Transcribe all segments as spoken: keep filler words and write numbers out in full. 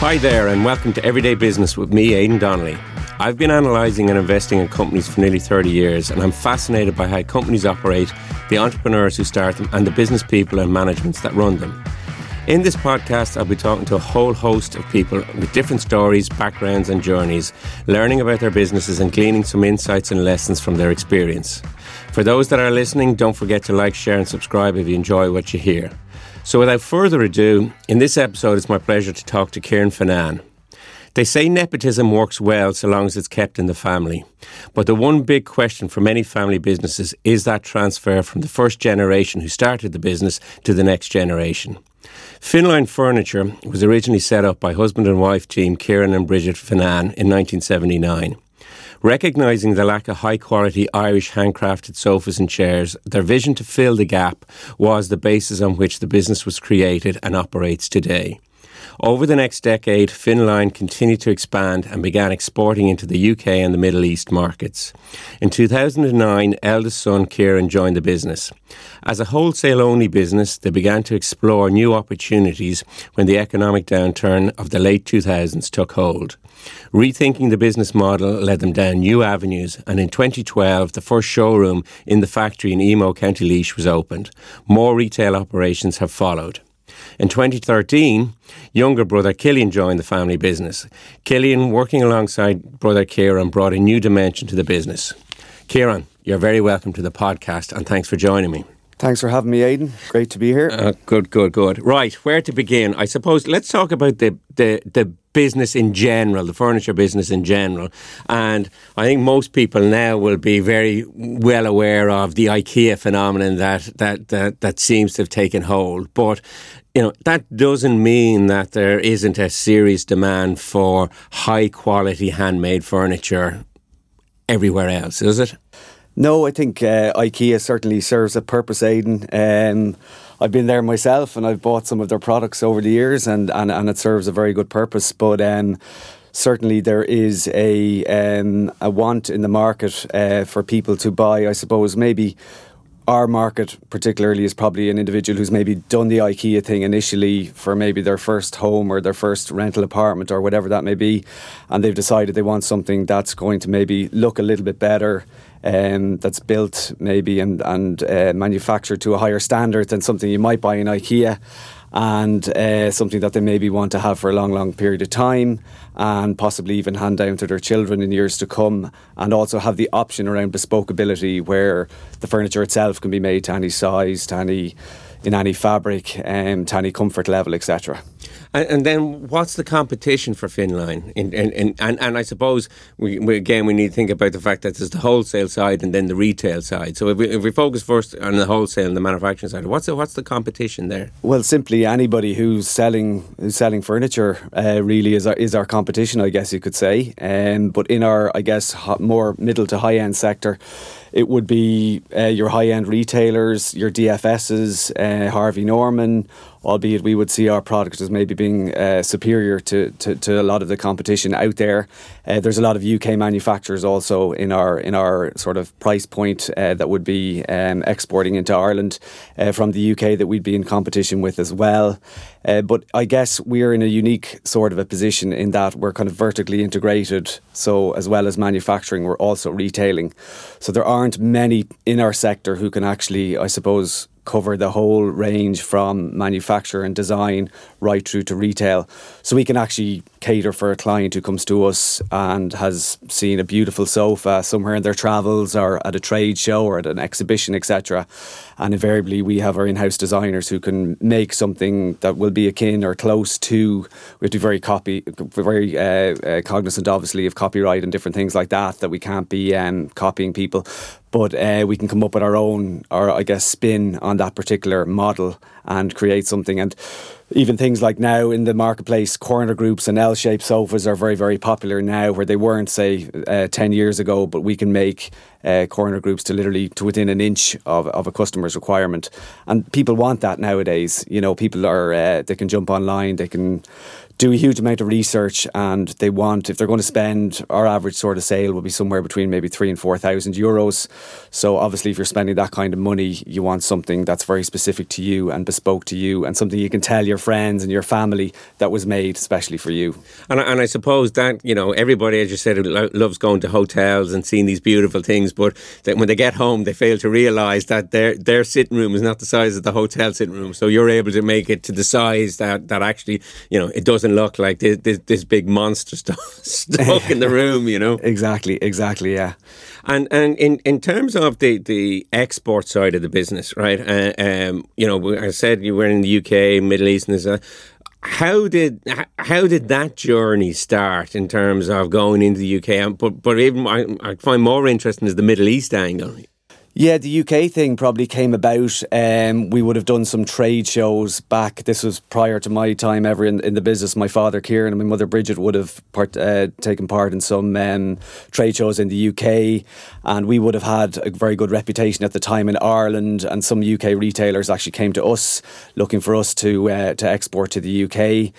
Hi there and welcome to Everyday Business with me, Aidan Donnelly. I've been analysing and investing in companies for nearly thirty years and I'm fascinated by how companies operate, the entrepreneurs who start them and the business people and managements that run them. In this podcast, I'll be talking to a whole host of people with different stories, backgrounds and journeys, learning about their businesses and gleaning some insights and lessons from their experience. For those that are listening, don't forget to like, share and subscribe if you enjoy what you hear. So without further ado, in this episode it's my pleasure to talk to Kieran Finane. They say nepotism works well so long as it's kept in the family. But the one big question for many family businesses is that transfer from the first generation who started the business to the next generation. Finline Furniture was originally set up by husband and wife team Kieran and Bridget Finane in nineteen seventy-nine. Recognising the lack of high-quality Irish handcrafted sofas and chairs, their vision to fill the gap was the basis on which the business was created and operates today. Over the next decade, Finline continued to expand and began exporting into the U K and the Middle East markets. In two thousand nine, eldest son Kieran joined the business. As a wholesale-only business, they began to explore new opportunities when the economic downturn of the late two thousands took hold. Rethinking the business model led them down new avenues, and in twenty twelve, the first showroom in the factory in Emo, County Laois was opened. More retail operations have followed. In twenty thirteen, younger brother Killian joined the family business. Killian, working alongside brother Kieran, brought a new dimension to the business. Kieran, you're very welcome to the podcast and thanks for joining me. Thanks for having me, Aidan. Great to be here. Uh, good, good, good. Right, where to begin? I suppose let's talk about the, the, the business in general, the furniture business in general. And I think most people now will be very well aware of the IKEA phenomenon that that that, that seems to have taken hold. But you know, that doesn't mean that there isn't a serious demand for high quality handmade furniture everywhere else, is it? No, I think uh, IKEA certainly serves a purpose, Aidan. Um, I've been there myself and I've bought some of their products over the years and, and, and it serves a very good purpose. But um, certainly there is a um, a want in the market uh, for people to buy, I suppose, maybe our market particularly is probably an individual who's maybe done the IKEA thing initially for maybe their first home or their first rental apartment or whatever that may be. And they've decided they want something that's going to maybe look a little bit better, um, that's built maybe and, and uh, manufactured to a higher standard than something you might buy in IKEA. And uh, something that they maybe want to have for a long, long period of time and possibly even hand down to their children in years to come, and also have the option around bespokeability where the furniture itself can be made to any size, to any, in any fabric, um, to any comfort level, et cetera. And, and then what's the competition for Finline? In, in, in, and, and I suppose, we, we, again, we need to think about the fact that there's the wholesale side and then the retail side. So if we, if we focus first on the wholesale and the manufacturing side, what's the, what's the competition there? Well, simply anybody who's selling who's selling furniture uh, really is our, is our competition, I guess you could say. Um, but in our, I guess, more middle to high-end sector, it would be uh, your high-end retailers, your D F S's, uh, Harvey Norman, albeit we would see our product as maybe being uh, superior to, to, to a lot of the competition out there. Uh, there's a lot of U K manufacturers also in our in our sort of price point uh, that would be um, exporting into Ireland uh, from the U K that we'd be in competition with as well. Uh, but I guess we're in a unique sort of a position in that we're kind of vertically integrated. So as well as manufacturing, we're also retailing. So there aren't many in our sector who can actually, I suppose, cover the whole range from manufacture and design right through to retail. So we can actually cater for a client who comes to us and has seen a beautiful sofa somewhere in their travels or at a trade show or at an exhibition, et cetera. And invariably we have our in-house designers who can make something that will be akin or close to, we have to be very copy, very uh, uh, cognizant obviously of copyright and different things like that, that we can't be um, copying people. But uh, we can come up with our own, or I guess, spin on that particular model and create something. And even things like now in the marketplace, corner groups and L-shaped sofas are very, very popular now, where they weren't, say, uh, ten years ago. But we can make uh, corner groups to literally to within an inch of, of a customer's requirement. And people want that nowadays. You know, people are, uh, they can jump online, they can do a huge amount of research, and they want, if they're going to spend, our average sort of sale will be somewhere between maybe three and four thousand euros. So obviously, if you're spending that kind of money, you want something that's very specific to you and bespoke to you, and something you can tell your friends and your family that was made especially for you. And, and I suppose that, you know, everybody, as you said, lo- loves going to hotels and seeing these beautiful things, but that when they get home, they fail to realise that their their sitting room is not the size of the hotel sitting room. So you're able to make it to the size that, that actually, you know, it doesn't look like this, this, this big monster stuff stuck in the room, you know. Exactly, exactly, yeah. And and in, in terms of the, the export side of the business, right? Uh, um, you know, I said you were in the U K, Middle East, and so. How did how did that journey start in terms of going into the U K? But but even I, I find more interesting is the Middle East angle. Yeah, the U K thing probably came about. Um, we would have done some trade shows back. This was prior to my time ever in, in the business. My father, Kieran, and my mother, Bridget, would have part, uh, taken part in some um, trade shows in the U K. And we would have had a very good reputation at the time in Ireland. And some U K retailers actually came to us looking for us to uh, to export to the U K.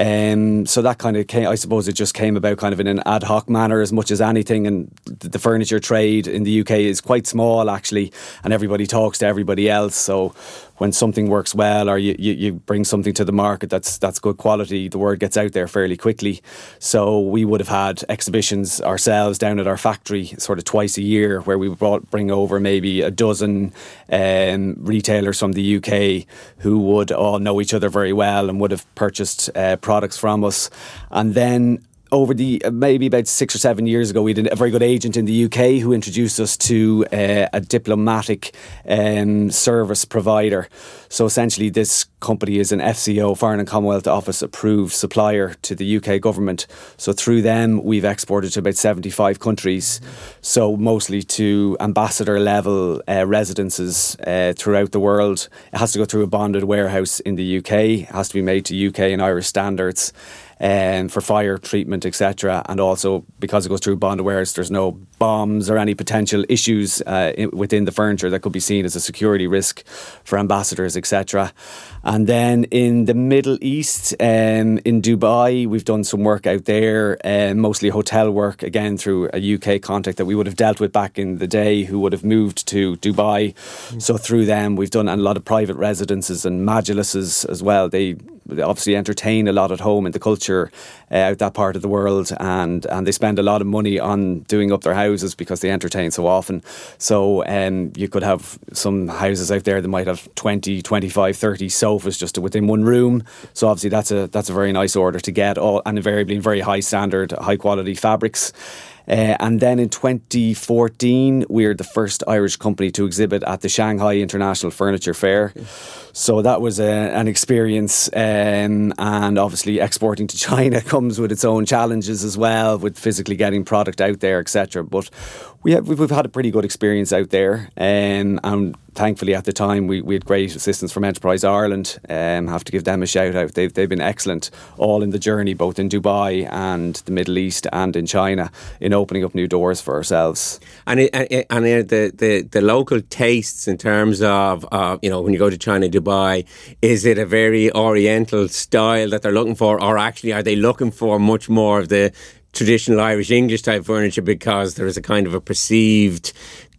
Um, so that kind of came, I suppose it just came about kind of in an ad hoc manner as much as anything. And the furniture trade in the U K is quite small, actually, and everybody talks to everybody else. So when something works well, or you, you, you bring something to the market that's that's good quality, the word gets out there fairly quickly. So we would have had exhibitions ourselves down at our factory sort of twice a year, where we brought bring over maybe a dozen um, retailers from the U K who would all know each other very well and would have purchased uh, products from us. And then over the uh, maybe about six or seven years ago, we had a very good agent in the U K who introduced us to uh, a diplomatic um, service provider. So essentially, this company is an F C O, Foreign and Commonwealth Office approved supplier to the U K government. So through them, we've exported to about seventy-five countries. So mostly to ambassador level uh, residences uh, throughout the world. It has to go through a bonded warehouse in the U K. It has to be made to U K and Irish standards. Um, for fire treatment, et cetera, and also because it goes through bonded warehouse, there's no bombs or any potential issues uh, in, within the furniture that could be seen as a security risk for ambassadors, et cetera. And then in the Middle East, um, in Dubai, we've done some work out there, uh, mostly hotel work, again through a U K contact that we would have dealt with back in the day, who would have moved to Dubai. Mm. So through them, we've done a lot of private residences and majlises as well. They They obviously entertain a lot at home in the culture uh, out that part of the world, and, and they spend a lot of money on doing up their houses because they entertain so often. So um, you could have some houses out there that might have twenty, twenty-five, thirty sofas just within one room. So obviously that's a that's a very nice order to get, all and invariably in very high standard, high quality fabrics. Uh, and then in twenty fourteen, we're the first Irish company to exhibit at the Shanghai International Furniture Fair. So that was a, an experience, um, and obviously exporting to China comes with its own challenges as well, with physically getting product out there, et cetera. But we have, we've had a pretty good experience out there, um, and thankfully at the time we, we had great assistance from Enterprise Ireland. Um, have to give them a shout out. They've they've been excellent all in the journey, both in Dubai and the Middle East and in China, in opening up new doors for ourselves. And it, and, it, and it, the, the the local tastes in terms of uh, you know, when you go to China, Dubai, is it a very Oriental style that they're looking for, or actually are they looking for much more of the traditional Irish English type furniture, because there is a kind of a perceived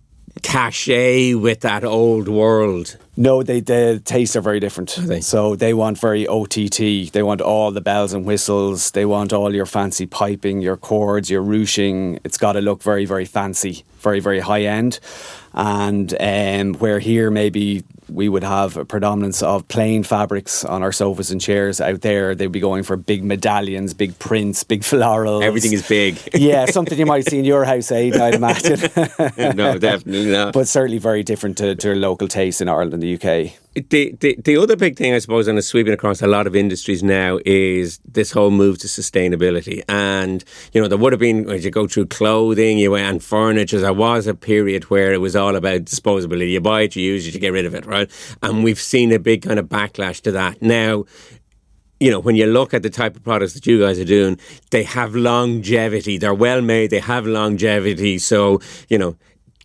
cachet with that old world? No, they, the tastes are very different. They? So they want very O T T. They want all the bells and whistles. They want all your fancy piping, your cords, your ruching. It's got to look very, very fancy, very, very high end. And um, where here maybe we would have a predominance of plain fabrics on our sofas and chairs, out there they'd be going for big medallions, big prints, big florals. Everything is big. Yeah, something you might see in your house, Aidan, I'd imagine. No, definitely not. But certainly very different to, to local tastes in Ireland and the U K. The, the the other big thing, I suppose, and is sweeping across a lot of industries now, is this whole move to sustainability. And, you know, there would have been, as you go through clothing you and furniture, there was a period where it was all about disposability. You buy it, you use it, you get rid of it, right? And we've seen a big kind of backlash to that. Now, you know, when you look at the type of products that you guys are doing, they have longevity. They're well made, they have longevity. So, you know,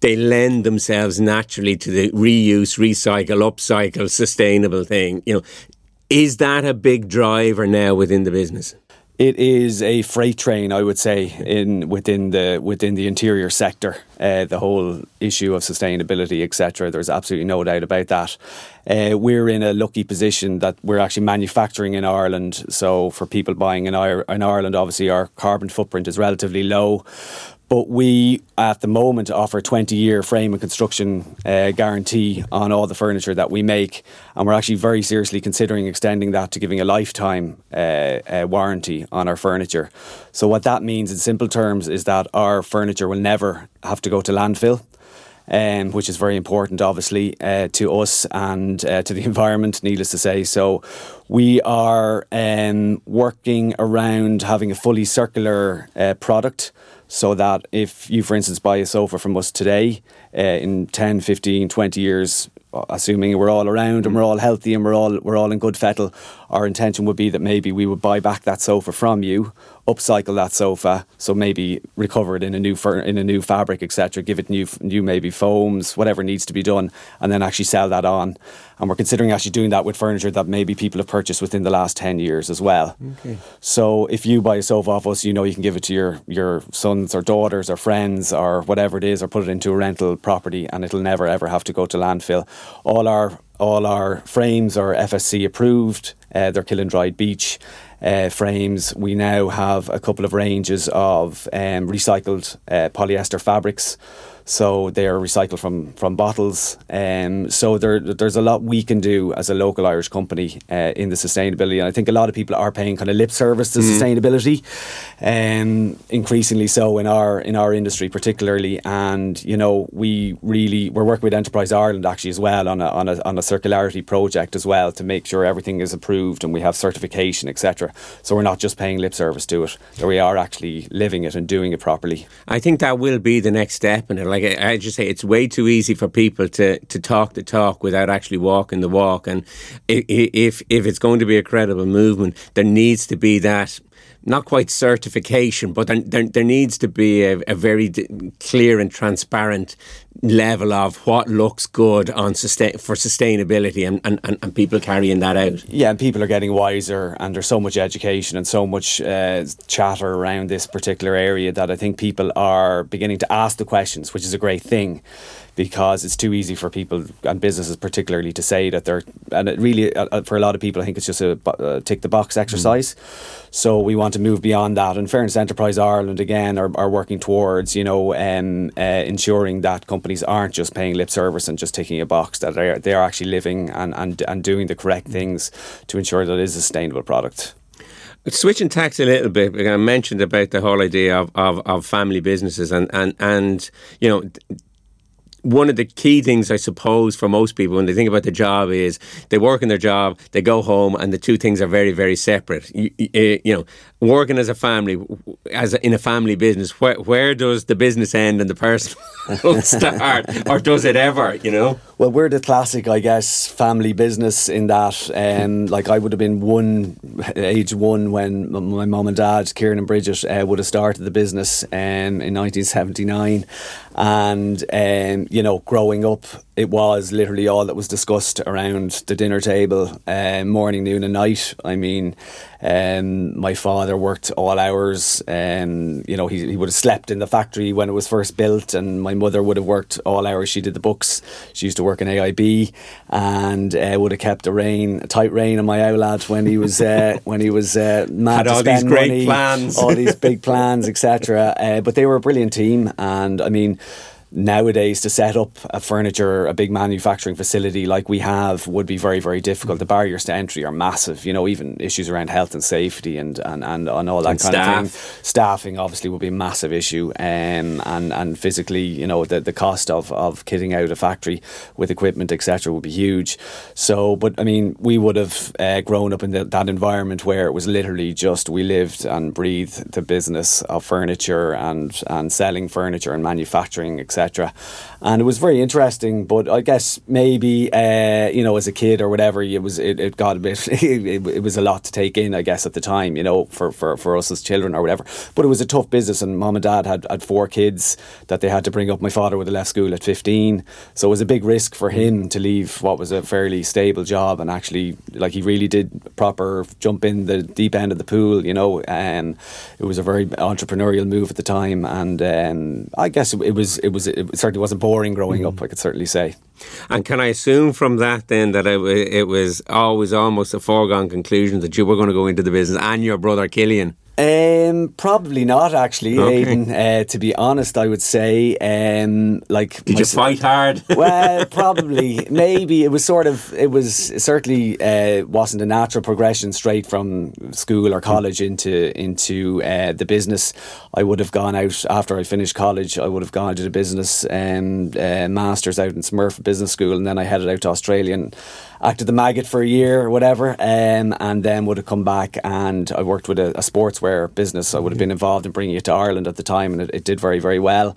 they lend themselves naturally to the reuse, recycle, upcycle, sustainable thing. You know, is that a big driver now within the business? It is a freight train, I would say, in within the within the interior sector. Uh, the whole issue of sustainability, et cetera. There's absolutely no doubt about that. Uh, we're in a lucky position that we're actually manufacturing in Ireland. So for people buying in, Ir- in Ireland, obviously our carbon footprint is relatively low. But we, at the moment, offer a twenty-year frame and construction uh, guarantee on all the furniture that we make. And we're actually very seriously considering extending that to giving a lifetime uh, uh, warranty on our furniture. So what that means in simple terms is that our furniture will never have to go to landfill. Um, which is very important, obviously, uh, to us and uh, to the environment, needless to say. So we are um, working around having a fully circular uh, product, so that if you, for instance, buy a sofa from us today, uh, in ten, fifteen, twenty years, assuming we're all around and we're all healthy and we're all we're all in good fettle, our intention would be that maybe we would buy back that sofa from you, upcycle that sofa, so maybe recover it in a new fur- in a new fabric, et cetera. Give it new new maybe foams, whatever needs to be done, and then actually sell that on. And we're considering actually doing that with furniture that maybe people have purchased within the last ten years as well. Okay. So if you buy a sofa off us, you know you can give it to your your sons or daughters or friends or whatever it is, or put it into a rental property, and it'll never ever have to go to landfill. All our all our frames are F S C approved. Uh, they're Killing-Dried Beech uh, frames. We now have a couple of ranges of um, recycled uh, polyester fabrics. So they're recycled from, from bottles. Um, so there, there's a lot we can do as a local Irish company uh, in the sustainability. And I think a lot of people are paying kind of lip service to mm. sustainability, um, increasingly so in our in our industry particularly. And, you know, we really, we're working with Enterprise Ireland actually as well on a, on a, on a circularity project as well to make sure everything is approved and we have certification, et cetera. So we're not just paying lip service to it, that we are actually living it and doing it properly. I think that will be the next step in it. Like I just say, it's way too easy for people to, to talk the talk without actually walking the walk. And if if it's going to be a credible movement, there needs to be that, not quite certification, but there, there, there needs to be a, a very d- clear and transparent level of what looks good on sustain, for sustainability and, and, and people carrying that out. Yeah, and people are getting wiser, and there's so much education and so much uh, chatter around this particular area that I think people are beginning to ask the questions, which is a great thing, because it's too easy for people and businesses particularly to say that they're, and it really, uh, for a lot of people, I think it's just a uh, tick the box exercise. Mm. So we want to move beyond that. And Fairness Enterprise Ireland, again, are, are working towards, you know, um, uh, ensuring that companies aren't just paying lip service and just ticking a box, that they are, they are actually living and, and, and doing the correct things to ensure that it is a sustainable product. Switching tacks a little bit, I mentioned about the whole idea of, of, of family businesses and, and, and, you know, one of the key things, I suppose, for most people when they think about the job is they work in their job, they go home, and the two things are very, very separate. You, you know, working as a family, as a, in a family business, where, where does the business end and the personal start, or does it ever? You know. Well, we're the classic, I guess, family business in that, um, like I would have been one, age one when my mum and dad, Kieran and Bridget, uh, would have started the business um, in nineteen seventy-nine. And, um, you know, growing up, it was literally all that was discussed around the dinner table, uh, morning, noon and night. I mean, um, my father worked all hours. Um, you know, he, he would have slept in the factory when it was first built, and my mother would have worked all hours. She did the books. She used to work in A I B, and uh, would have kept a rein, a tight rein on my old lad when he was uh, when he was uh, mad Had to all spend these great money, plans, all these big plans, et cetera. Uh, but they were a brilliant team, and I mean, nowadays to set up a furniture, a big manufacturing facility like we have would be very, very difficult. The barriers to entry are massive, you know, even issues around health and safety and, and, and, and all that and kind staff. of thing. Staffing obviously would be a massive issue, um, and, and physically, you know, the, the cost of, of kitting out a factory with equipment, et cetera would be huge. So, but I mean, we would have uh, grown up in the, that environment where it was literally just, we lived and breathed the business of furniture and, and selling furniture and manufacturing, et cetera. cetera. And it was very interesting, but I guess maybe, uh, you know, as a kid or whatever, it was it, it got a bit, it, it was a lot to take in, I guess, at the time, you know, for, for, for us as children or whatever. But it was a tough business, and mum and dad had, had four kids that they had to bring up. My father would have left school at fifteen, so it was a big risk for him to leave what was a fairly stable job, and actually, like, he really did proper jump in the deep end of the pool, you know. Um, it was a very entrepreneurial move at the time, and um, I guess it, it was it was it certainly wasn't boring growing mm. up, I could certainly say. And can I assume from that then that it, it was always almost a foregone conclusion that you were going to go into the business, and your brother Killian? Um, probably not, actually, okay. Aidan. Uh, to be honest, I would say, um, like, did you fight hard? Well, probably, maybe it was sort of. It was certainly uh, wasn't a natural progression straight from school or college into into uh, the business. I would have gone out after I finished college. I would have gone to the business um, uh, masters out in Smurf Business School, and then I headed out to Australia and acted the maggot for a year or whatever, um, and then would have come back, and I worked with a, a sportswear business. I would have been involved in bringing it to Ireland at the time, and it, it did very, very well,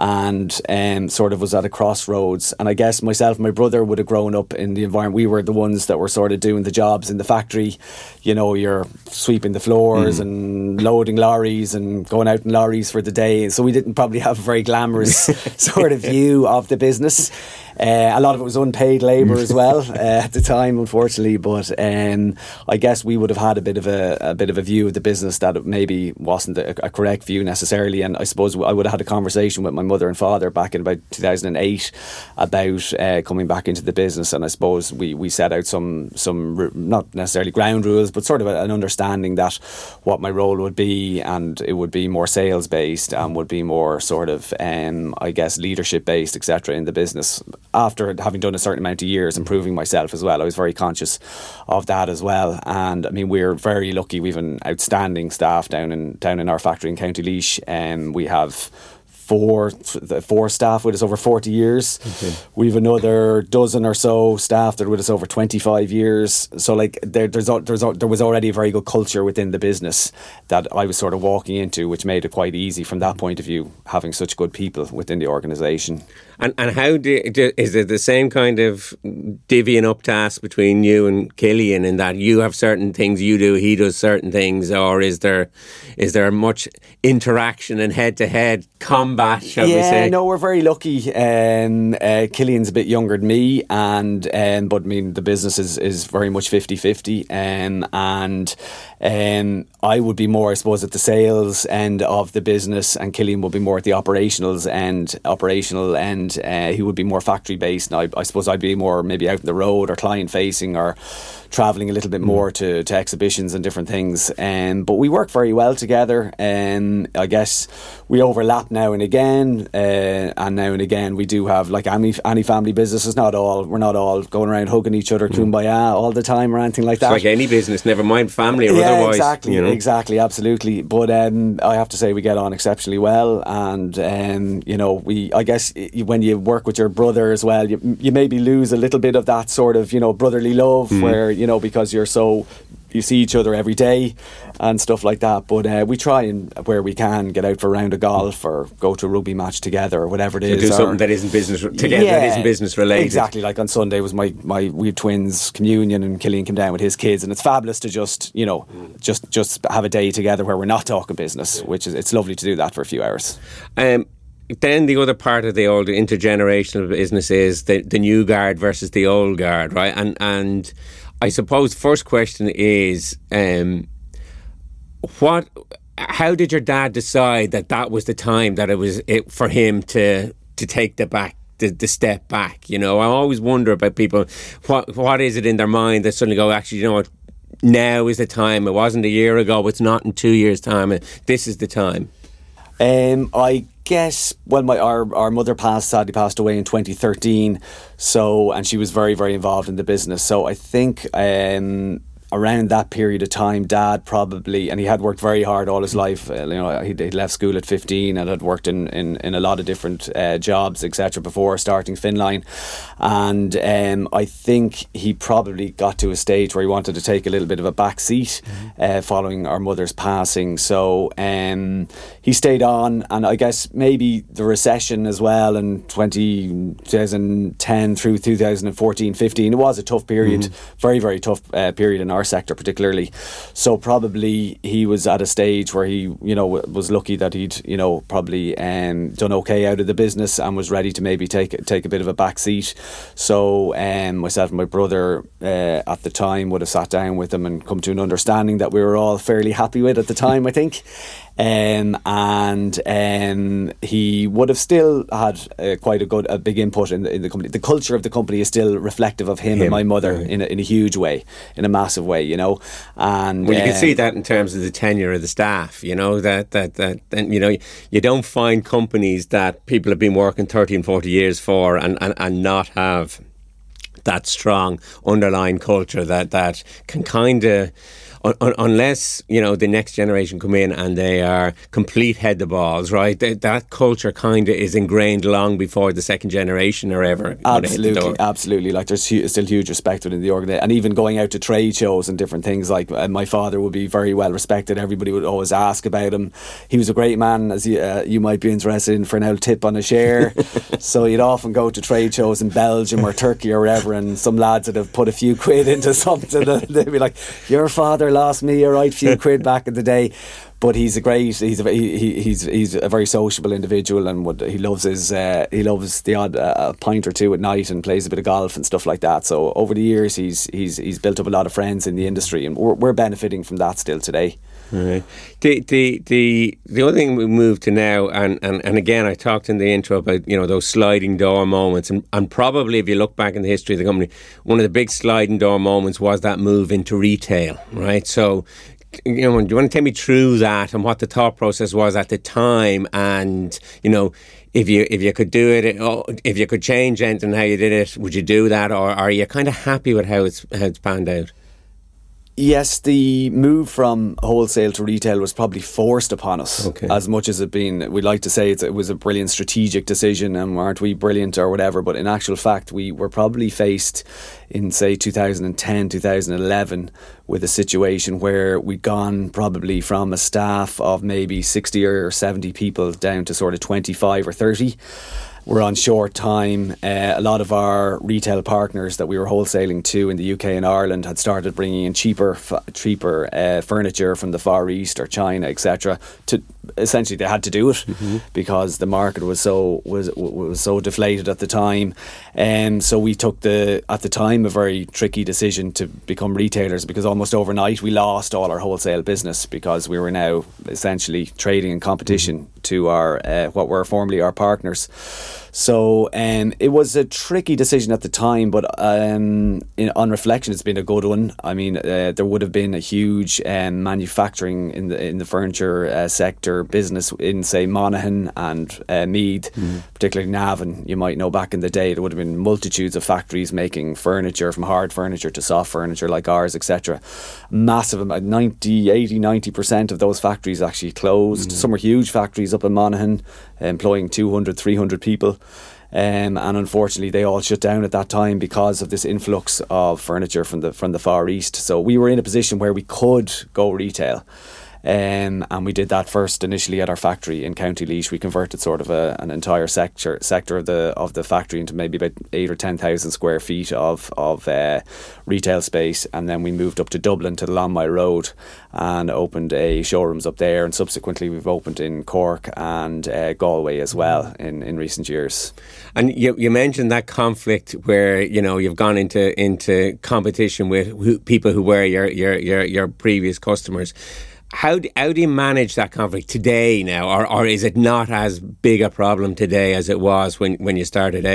and um, sort of was at a crossroads. And I guess myself and my brother would have grown up in the environment. We were the ones that were sort of doing the jobs in the factory. You know, you're sweeping the floors mm. and loading lorries and going out in lorries for the day. So we didn't probably have a very glamorous sort of view of the business. Uh, a lot of it was unpaid labour as well uh, at the time, unfortunately. But um, I guess we would have had a bit of a, a bit of a view of the business that it maybe wasn't a, a correct view necessarily. And I suppose I would have had a conversation with my mother and father back in about two thousand eight about uh, coming back into the business. And I suppose we, we set out some some not necessarily ground rules, but sort of an understanding that what my role would be, and it would be more sales based and would be more sort of um, I guess leadership based, et cetera in the business. After having done a certain amount of years and proving myself as well, I was very conscious of that as well. And I mean, we're very lucky. We've an outstanding staff down in down in our factory in County Laois, and um, we have four four staff with us over forty years. Okay. We've another dozen or so staff that are with us over twenty-five years. So like there, there's, there's there was already a very good culture within the business that I was sort of walking into, which made it quite easy from that point of view, having such good people within the organisation. And and how do, do, is it the same kind of divvying up task between you and Killian, in that you have certain things you do, he does certain things, or is there is there much interaction and head to head combat, shall yeah, we say? Yeah, no, we're very lucky. Um, uh, Killian's a bit younger than me, and um, but I mean the business is, is very much fifty-fifty, um, and um, I would be more, I suppose, at the sales end of the business, and Killian would be more at the operationals end, operational end. Uh, he would be more factory based, and I, I suppose I'd be more maybe out on the road or client facing or travelling a little bit more to, to exhibitions and different things. Um, but we work very well together, and um, I guess we overlap now and again, uh, and now and again we do have, like any any family business, is not all we're not all going around hugging each other, mm. kumbaya all the time or anything like that. It's like any business, never mind family or yeah, otherwise. Exactly, you know? exactly, absolutely. But um, I have to say we get on exceptionally well, and um, you know, we I guess when you work with your brother as well, you you maybe lose a little bit of that sort of, you know, brotherly love, mm. where, you know, because you're so you see each other every day and stuff like that. But uh, we try and, where we can, get out for a round of golf or go to a rugby match together or whatever it is. Do or, something that isn't business together, yeah, that isn't business related. Exactly. Like on Sunday was my, my we had twins communion, and Killian came down with his kids, and it's fabulous to just, you know, mm. just just have a day together where we're not talking business, which is, it's lovely to do that for a few hours. Um, Then the other part of the old intergenerational business is the, the new guard versus the old guard, right? And and I suppose first question is, um, what? How did your dad decide that that was the time that it was it for him to to take the back the, the step back? You know, I always wonder about people. What what is it in their mind that suddenly go, actually, you know what? Now is the time. It wasn't a year ago. It's not in two years' time. This is the time. Um, I guess, well, my our, our mother passed, sadly passed away in twenty thirteen, so, and she was very, very involved in the business. So I think um, around that period of time, Dad probably, and he had worked very hard all his life. Uh, you know, he'd, he'd left school at fifteen and had worked in, in, in a lot of different uh, jobs, et cetera, before starting Finline. And um, I think he probably got to a stage where he wanted to take a little bit of a back seat mm-hmm. uh, following our mother's passing. So um, he stayed on, and I guess maybe the recession as well in twenty ten through two thousand fourteen fifteen, it was a tough period, mm-hmm. very, very tough uh, period in our sector particularly. So probably he was at a stage where he, you know, was lucky that he'd, you know, probably um, done okay out of the business and was ready to maybe take take a bit of a back seat. So um, myself and my brother uh, at the time would have sat down with him and come to an understanding that we were all fairly happy with at the time, I think. Um, and um, he would have still had uh, quite a good, a big input in the, in the company. The culture of the company is still reflective of him, him. and my mother right. in a, in a huge way, in a massive way, you know. And well, you um, can see that in terms of the tenure of the staff, you know, that that that and you know, you don't find companies that people have been working thirty and forty years for and, and, and not have that strong underlying culture that that can kind of. Un- unless, you know, the next generation come in and they are complete head the balls, right? That, that culture kind of is ingrained long before the second generation are ever absolutely, absolutely. Like there's hu- still huge respect within the organisation, and even going out to trade shows and different things. Like uh, my father would be very well respected. Everybody would always ask about him. He was a great man, as you, uh, you might be interested in, for an old tip on a share. So you'd often go to trade shows in Belgium or Turkey or wherever, and some lads would have put a few quid into something, and they'd be like, "Your father lost me a right few quid back in the day." But he's a great, he's a he, he's he's a very sociable individual, and would, he loves his uh, he loves the odd uh, pint or two at night, and plays a bit of golf and stuff like that. So over the years, he's he's he's built up a lot of friends in the industry, and we're, we're benefiting from that still today. Right. The the the the other thing we move to now, and, and, and again, I talked in the intro about, you know, those sliding door moments, and, and probably if you look back in the history of the company, one of the big sliding door moments was that move into retail, right? So, you know, do you want to take me through that and what the thought process was at the time, and, you know, if you if you could do it, if you could change anything how you did it, would you do that, or are you kind of happy with how it's how it's panned out? Yes, the move from wholesale to retail was probably forced upon us, okay. as much as it been, we'd like to say it's, it was a brilliant strategic decision, and aren't we brilliant or whatever, but in actual fact we were probably faced in, say, two thousand ten, two thousand eleven with a situation where we'd gone probably from a staff of maybe sixty or seventy people down to sort of twenty-five or thirty. We're on short time. Uh, a lot of our retail partners that we were wholesaling to in the U K and Ireland had started bringing in cheaper, f- cheaper uh, furniture from the Far East or China, et cetera. To essentially, they had to do it mm-hmm. because the market was so was was so deflated at the time. And um, so we took the at the time a very tricky decision to become retailers, because almost overnight we lost all our wholesale business because we were now essentially trading in competition mm-hmm. to our uh, what were formerly our partners. So um, it was a tricky decision at the time, but um, in, on reflection, it's been a good one. I mean, uh, there would have been a huge um, manufacturing in the in the furniture uh, sector business in, say, Monaghan and uh, Meath, mm. particularly Navan. You might know back in the day there would have been multitudes of factories making furniture, from hard furniture to soft furniture like ours, et cetera. Massive amount, ninety, eighty, ninety percent of those factories actually closed. Mm. Some were huge factories up in Monaghan, employing two hundred, three hundred people. Um, and unfortunately they all shut down at that time because of this influx of furniture from the from the Far East. So we were in a position where we could go retail. Um, and we did that first initially at our factory in County Laois. We converted sort of a, an entire sector sector of the of the factory into maybe about eight or ten thousand square feet of of uh, retail space, and then we moved up to Dublin to the Longmire Road and opened a showrooms up there. And subsequently we've opened in Cork and uh, Galway as well in, in recent years. And you you mentioned that conflict where, you know, you've gone into into competition with who, people who were your your your, your previous customers. How do, how do you manage that conflict today now, or, or is it not as big a problem today as it was when, when you started out?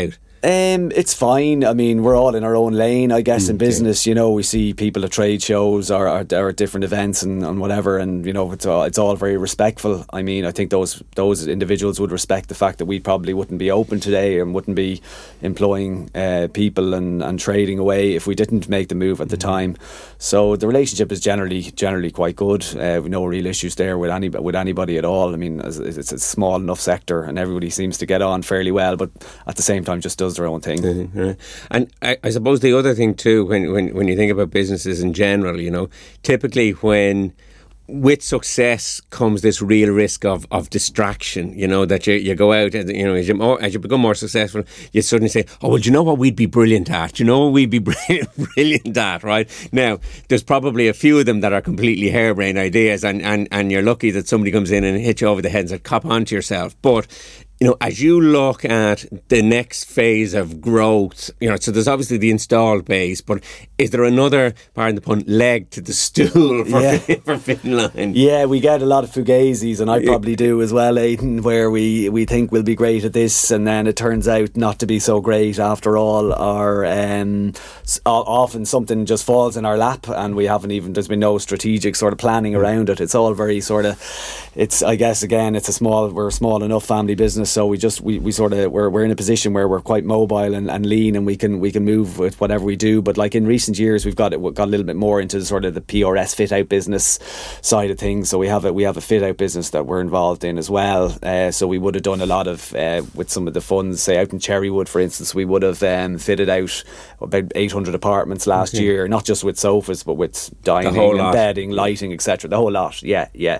Um, it's fine. I mean, we're all in our own lane, I guess, mm, in business. Yeah. You know, we see people at trade shows or, or, or at different events and, and whatever, and you know, it's all, it's all very respectful. I mean, I think those those individuals would respect the fact that we probably wouldn't be open today and wouldn't be employing uh, people and, and trading away if we didn't make the move at the time. So the relationship is generally generally quite good. Uh, we no real issues there with any with anybody at all. I mean, it's a small enough sector, and everybody seems to get on fairly well, but at the same time, just does their own thing. Mm-hmm. And I, I suppose the other thing too, when, when when you think about businesses in general, you know, typically when with success comes this real risk of, of distraction, you know, that you, you go out and, you know, as you, more, as you become more successful, you suddenly say, oh, well, do you know what we'd be brilliant at? Do you know what we'd be brilliant at, right? Now, there's probably a few of them that are completely harebrained ideas, and, and, and you're lucky that somebody comes in and hits you over the head and says, cop onto yourself. But you know, as you look at the next phase of growth, you know, so there's obviously the installed base, but is there another, pardon the pun, leg to the stool for, yeah. for Finnline? Yeah, we get a lot of fugazis, and I probably do as well, Aidan, where we, we think we'll be great at this, and then it turns out not to be so great after all, or um, often something just falls in our lap, and we haven't even, there's been no strategic sort of planning around it. It's all very sort of, it's, I guess, again, it's a small, we're a small enough family business. So we just we, we sort of we're we're in a position where we're quite mobile and, and lean, and we can we can move with whatever we do. But like in recent years, we've got it got a little bit more into sort of the P R S fit out business side of things. So we have a we have a fit out business that we're involved in as well. Uh, so we would have done a lot of uh, with some of the funds, say out in Cherrywood, for instance, we would have um, fitted out about eight hundred apartments last okay. year, not just with sofas but with dining and bedding, lighting, et cetera. The whole lot. Yeah, yeah.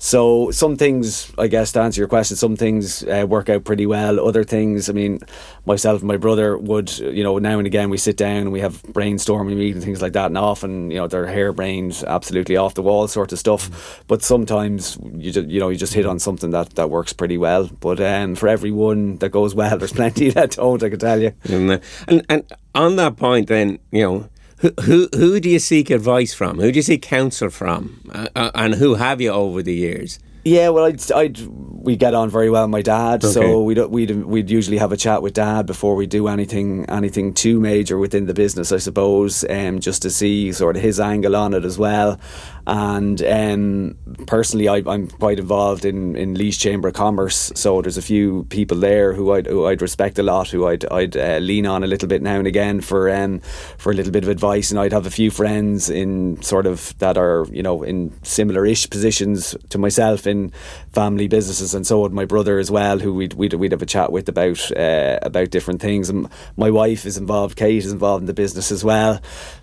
So some things, I guess, to answer your question, some things uh, work out pretty well. Other things, I mean, myself and my brother would, you know, now and again we sit down and we have brainstorming meetings, things like that, and often, you know, they're harebrained, absolutely off the wall sort of stuff. Mm. But sometimes you just, you know, you just hit on something that, that works pretty well. But um, for every one that goes well, there's plenty that don't, I can tell you. And and, and on that point, then, you know, Who, who who do you seek advice from? Who do you seek counsel from? Uh, and who have you over the years? Yeah, well, I'd, I'd we get on very well with my dad, okay. so we'd we'd we'd usually have a chat with Dad before we do anything anything too major within the business, I suppose, um, just to see sort of his angle on it as well. And um, personally, I, I'm quite involved in, in Laois Chamber of Commerce, so there's a few people there who I'd, who I'd respect a lot, who I'd I'd uh, lean on a little bit now and again for um for a little bit of advice. And I'd have a few friends in sort of that are, you know, in similar-ish positions to myself in family businesses, and so would my brother as well, who we'd we'd, we'd have a chat with about uh, about different things. And my wife is involved, Kate is involved in the business as well.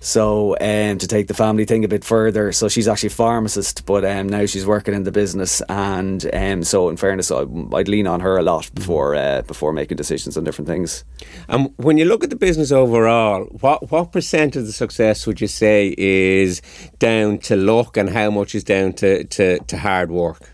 So um, to take the family thing a bit further, so she's actually a pharmacist, but um, now she's working in the business, and um, so in fairness, I, I'd lean on her a lot before uh, before making decisions on different things. And um, when you look at the business overall, what what percent of the success would you say is down to luck, and how much is down to, to, to hard work?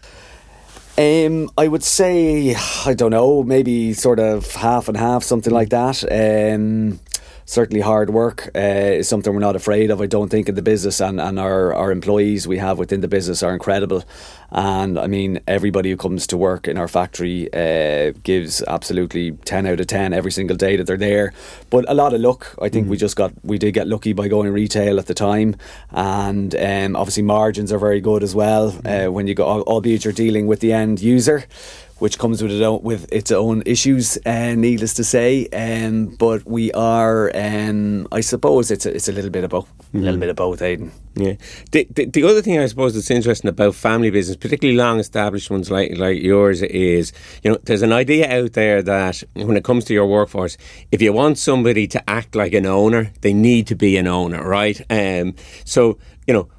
Um, I would say, I don't know, maybe sort of half and half, something like that. Um, certainly hard work uh, is something we're not afraid of, I don't think, in the business, and, and our, our employees we have within the business are incredible. And I mean, everybody who comes to work in our factory uh, gives absolutely ten out of ten every single day that they're there. But a lot of luck. I think mm. we just got we did get lucky by going retail at the time, and um, obviously margins are very good as well uh, when you go, albeit you're dealing with the end user, which comes with its own, with its own issues, uh, needless to say. Um, but we are, um, I suppose, it's a, it's a little bit of both, mm. a little bit of both, Aidan. Yeah. The, the the other thing I suppose that's interesting about family business, particularly long established ones like like yours, is, you know, there's an idea out there that when it comes to your workforce, if you want somebody to act like an owner, they need to be an owner, right? Um. So, you know,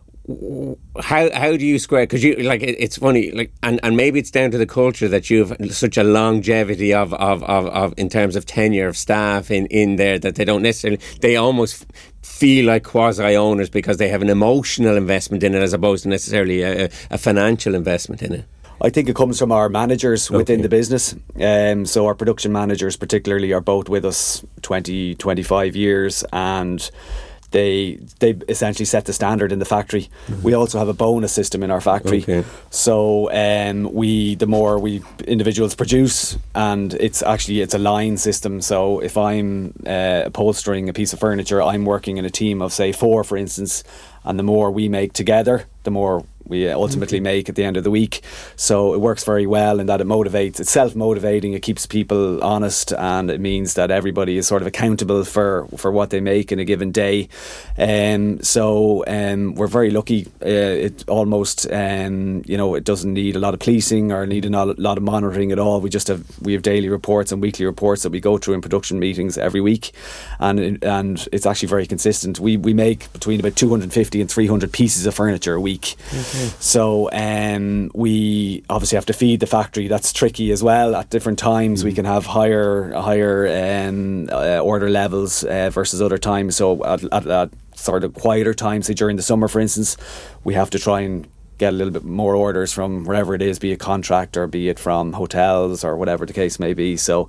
How how do you square? Because you like it, it's funny, like, and, and maybe it's down to the culture that you have such a longevity of of, of, of in terms of tenure of staff in, in there, that they don't necessarily, they almost feel like quasi owners because they have an emotional investment in it as opposed to necessarily a, a financial investment in it. I think it comes from our managers within okay. the business. Um, so our production managers particularly are both with us twenty, twenty-five years, and they they essentially set the standard in the factory. Mm-hmm. We also have a bonus system in our factory. Okay. So um, we the more we individuals produce, and it's actually it's a line system. So if I'm uh, upholstering a piece of furniture, I'm working in a team of say four, for instance, and the more we make together, the more we ultimately okay. make at the end of the week. So it works very well in that it motivates, it's self-motivating, it keeps people honest, and it means that everybody is sort of accountable for, for what they make in a given day. Um, so um, we're very lucky. Uh, it almost, um, you know, it doesn't need a lot of policing or need a lot of monitoring at all. We just have, we have daily reports and weekly reports that we go through in production meetings every week, and and it's actually very consistent. We, we make between about two hundred fifty and three hundred pieces of furniture a week. Okay. So um, we obviously have to feed the factory. That's tricky as well. At different times mm-hmm. we can have higher higher um, uh, order levels uh, versus other times. So at, at, at sort of quieter times, say during the summer for instance, we have to try and get a little bit more orders from wherever it is, be it contractor, be it from hotels or whatever the case may be. So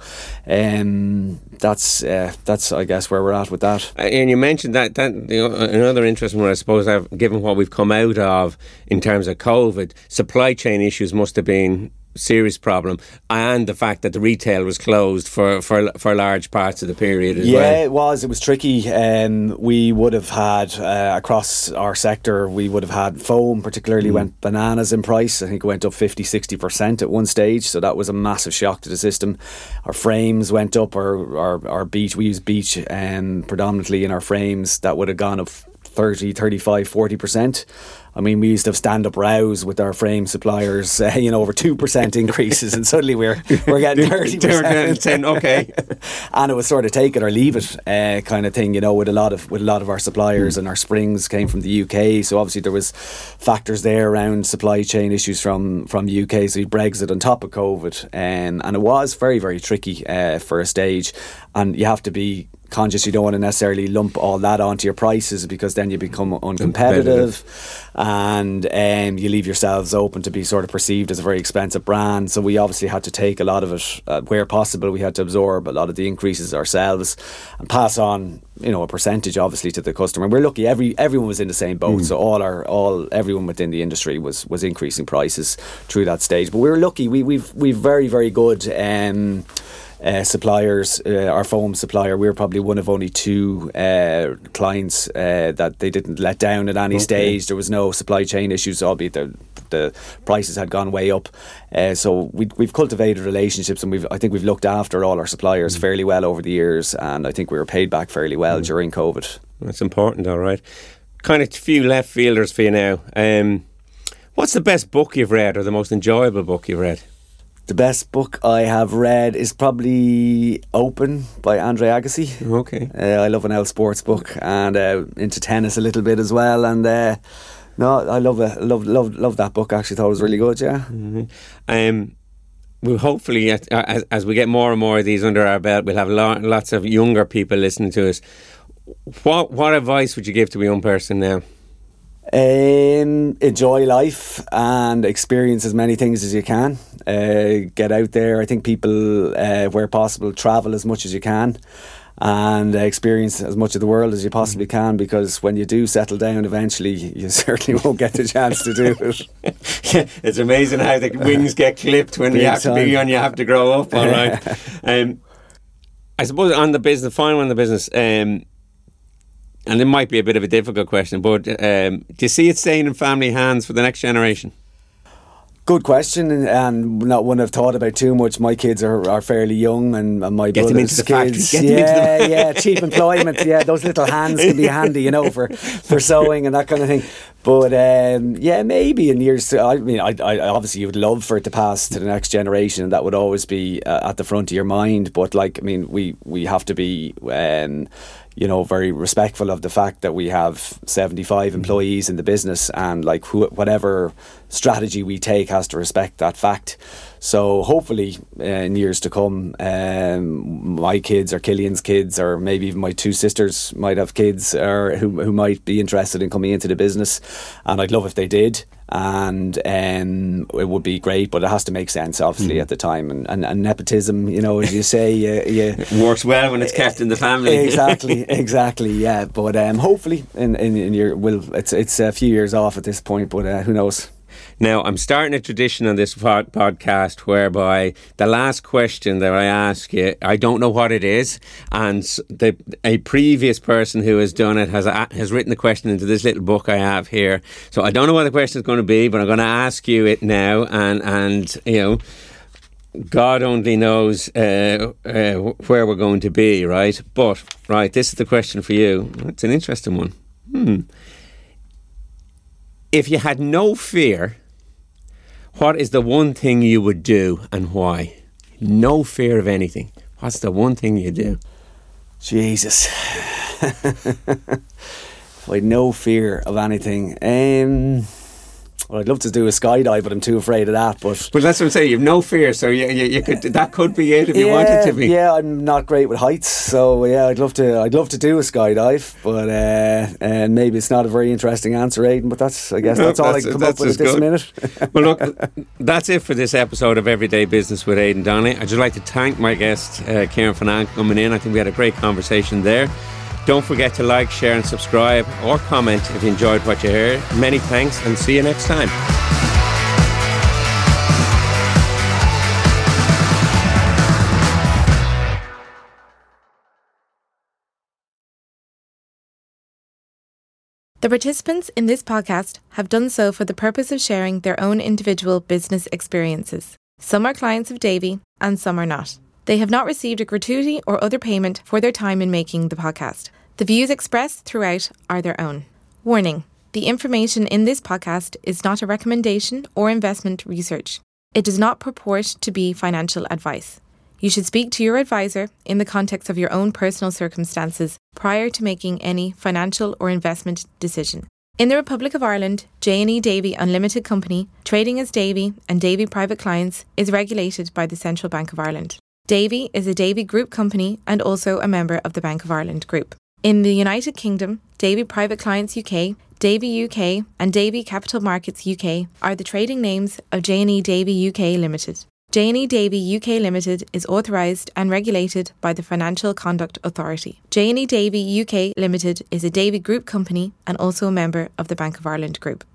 um, that's uh, that's I guess where we're at with that. Uh, and you mentioned that, that you know, another interesting one, I suppose, I've, given what we've come out of in terms of COVID, supply chain issues must have been serious problem, and the fact that the retail was closed for for, for large parts of the period as yeah, well. Yeah, it was. It was tricky. Um, we would have had, uh, across our sector, we would have had foam particularly mm. went bananas in price. I think it went up fifty, sixty percent at one stage, so that was a massive shock to the system. Our frames went up, our, our, our beach, we use beach um, predominantly in our frames, that would have gone up thirty, thirty-five, forty percent. I mean, we used to have stand-up rows with our frame suppliers, uh, you know, over two percent increases, and suddenly we're we're getting thirty percent. Okay, and it was sort of take it or leave it uh, kind of thing, you know, with a lot of with a lot of our suppliers, mm. and our springs came from the U K, so obviously there was factors there around supply chain issues from from the U K. So you Brexit on top of COVID, um, and it was very very tricky uh, for a stage, and you have to be conscious. You don't want to necessarily lump all that onto your prices, because then you become uncompetitive, and um, you leave yourselves open to be sort of perceived as a very expensive brand. So we obviously had to take a lot of it uh, where possible. We had to absorb a lot of the increases ourselves and pass on, you know, a percentage obviously to the customer. And we're lucky every everyone was in the same boat, mm. so all our all everyone within the industry was was increasing prices through that stage. But we were lucky. We we've we've very very good Um, Uh, suppliers, uh, our foam supplier, we're probably one of only two uh, clients uh, that they didn't let down at any okay. stage. There was no supply chain issues, albeit the the prices had gone way up. Uh, so we, we've cultivated relationships, and we've I think we've looked after all our suppliers mm. fairly well over the years, and I think we were paid back fairly well mm. during COVID. That's important, all right. Kind of few left fielders for you now. Um, what's the best book you've read, or the most enjoyable book you've read? The best book I have read is probably Open by Andre Agassi. Okay. Uh, I love an L Sports book, and uh, into tennis a little bit as well. And uh, no, I love it. Love, love, love that book. Actually, thought it was really good. Yeah. Mm-hmm. Um, we'll hopefully, as, as we get more and more of these under our belt, we'll have lo- lots of younger people listening to us. What what advice would you give to a young person now? Um, enjoy life and experience as many things as you can. Uh, get out there. I think people, uh, where possible, travel as much as you can, and uh, experience as much of the world as you possibly can, because when you do settle down eventually, you certainly won't get the chance to do it. Yeah, it's amazing how the wings get clipped when you have to be young, you have to grow up. All right. um, I suppose on the business, final on the business, um, and it might be a bit of a difficult question, but um, do you see it staying in family hands for the next generation? Good question, and not one I've thought about too much. My kids are, are fairly young, and, and my Get brother's them into the kids, factory. Get yeah, them into the yeah, cheap employment. Yeah, those little hands can be handy, you know, for, for sewing and that kind of thing. But um, yeah, maybe in years to, I mean, I, I obviously you would love for it to pass to the next generation, and that would always be uh, at the front of your mind. But like, I mean, we we have to be. Um, you know, very respectful of the fact that we have seventy-five employees in the business, and like who, whatever strategy we take has to respect that fact. So hopefully uh, in years to come, um, my kids or Killian's kids, or maybe even my two sisters might have kids or who, who might be interested in coming into the business, and I'd love if they did. and um, it would be great, but it has to make sense, obviously, mm. at the time. And, and, and nepotism, you know, as you say, you, you it works well when it's kept in the family. Exactly, exactly, yeah. But um, hopefully, in, in, in your, well, it's it's a few years off at this point, but uh, who knows? Now, I'm starting a tradition on this pod- podcast whereby the last question that I ask you, I don't know what it is, and the, a previous person who has done it has a, has written the question into this little book I have here. So I don't know what the question is going to be, but I'm going to ask you it now, and, and you know, God only knows uh, uh, where we're going to be, right? But, right, this is the question for you. It's an interesting one. Hmm. If you had no fear, what is the one thing you would do and why? No fear of anything. What's the one thing you do? Jesus. With no fear of anything. Um... Well, I'd love to do a skydive, but I'm too afraid of that. But well, that's what I'm saying. You have no fear, so you, you, you could that could be it if yeah, you wanted to be. Yeah, I'm not great with heights, so yeah, I'd love to. I'd love to do a skydive, but uh, and maybe it's not a very interesting answer, Aidan. But that's, I guess, that's all that's, I can come up with at this good. minute. Well, look, that's it for this episode of Everyday Business with Aidan Donnelly. I'd just like to thank my guest, uh, Kieran Finan, coming in. I think we had a great conversation there. Don't forget to like, share and subscribe or comment if you enjoyed what you heard. Many thanks and see you next time. The participants in this podcast have done so for the purpose of sharing their own individual business experiences. Some are clients of Davy and some are not. They have not received a gratuity or other payment for their time in making the podcast. The views expressed throughout are their own. Warning: the information in this podcast is not a recommendation or investment research. It does not purport to be financial advice. You should speak to your advisor in the context of your own personal circumstances prior to making any financial or investment decision. In the Republic of Ireland, J and E Davy Unlimited Company, trading as Davy and Davy Private Clients, is regulated by the Central Bank of Ireland. Davy is a Davy Group company and also a member of the Bank of Ireland Group. In the United Kingdom, Davy Private Clients U K, Davy U K and Davy Capital Markets U K are the trading names of J and E Davy U K Limited. J and E Davy U K Limited is authorised and regulated by the Financial Conduct Authority. J and E Davy U K Limited is a Davy Group company and also a member of the Bank of Ireland Group.